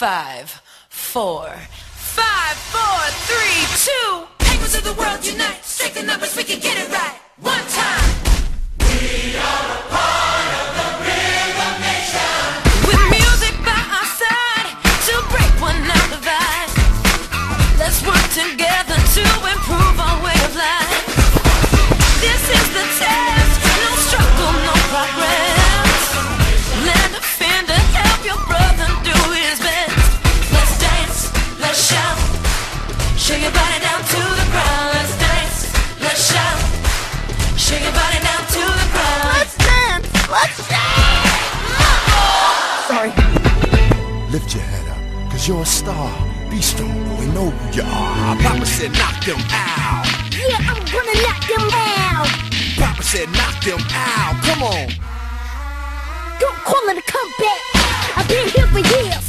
5, 4, 5, 4, 3, 2. Papers of the world unite. Strike the numbers, we can get it right. One time. We are a part of the Rhythm Nation. With music by our side to break one out divide. Let's work together to improve our way of life. This is the test. No struggle, no progress. Lend a hand to help your brother do his best. Let's dance, let's shout. Shake your body down to the ground. Let's dance, let's shout. Shake your body down to the ground. Let's dance, let's shout. Sorry. Lift your head up, cause you're a star. Be strong, boy, know who you are. Papa said knock them out. Yeah, I'm gonna knock them out. Papa said knock them out. Come on. Don't call it a comeback. I've been here for years.